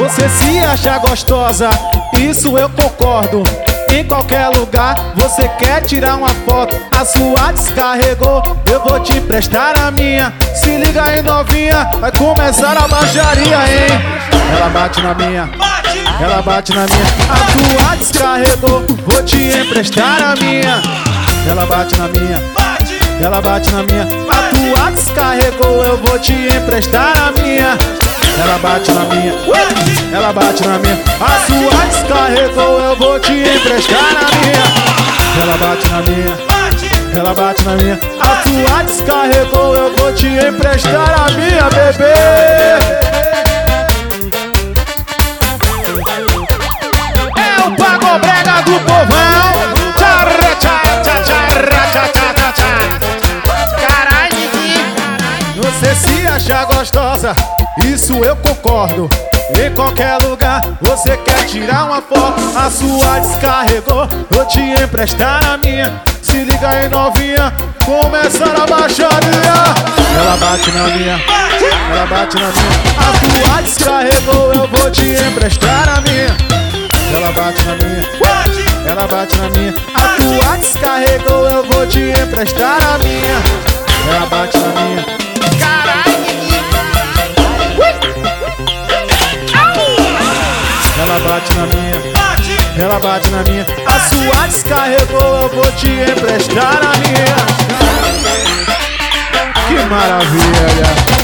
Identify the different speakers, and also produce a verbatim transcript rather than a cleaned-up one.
Speaker 1: Você se acha gostosa, isso eu concordo. Em qualquer lugar você quer tirar uma foto, a sua descarregou, eu vou te emprestar a minha. Se liga aí novinha, vai começar a baixaria, hein? Ela bate na minha, ela bate na minha. A tua descarregou, vou te emprestar a minha. Ela bate na minha, ela bate na minha. A tua descarregou, eu vou te emprestar a minha. Ela bate na minha, ela bate na minha. A sua descarregou, eu vou te emprestar a minha. Ela bate na minha, ela bate na minha. A sua descarregou, eu vou te emprestar a minha, bebê. É o pagobrega do povão. Você se acha gostosa, isso eu concordo. Em qualquer lugar você quer tirar uma foto, a sua descarregou, vou te emprestar a minha. Se liga aí novinha, começar a baixaria. Ela bate na minha, ela bate na minha. A tua descarregou, eu vou te emprestar a minha. Ela bate na minha, ela bate na minha. A tua descarregou, eu vou te emprestar a minha. Ela bate na minha. Ela bate na minha, ela bate na minha. A sua descarregou, eu vou te emprestar a minha. Que maravilha.